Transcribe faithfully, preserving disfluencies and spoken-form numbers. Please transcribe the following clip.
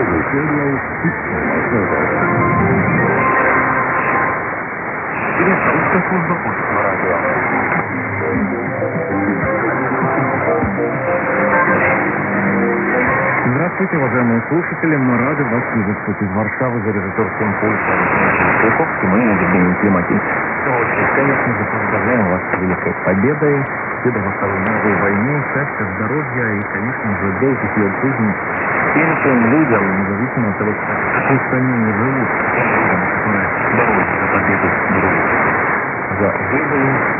Imperial Picture Service. Русская служба путного радио. Здравствуйте, уважаемые слушатели. Мы рады вас приветствовать из Варшавы за режиссерским пультом. Чайковский, мы Евгений Климатин. Конечно же, поздравляем вас с великой победой. Всего во Второй мировой войне, счастья, здоровья и, конечно же, долгих лет жизни всем тем людям, независимо от того, в какой стране они живут, которые борются за победу, за жизнь.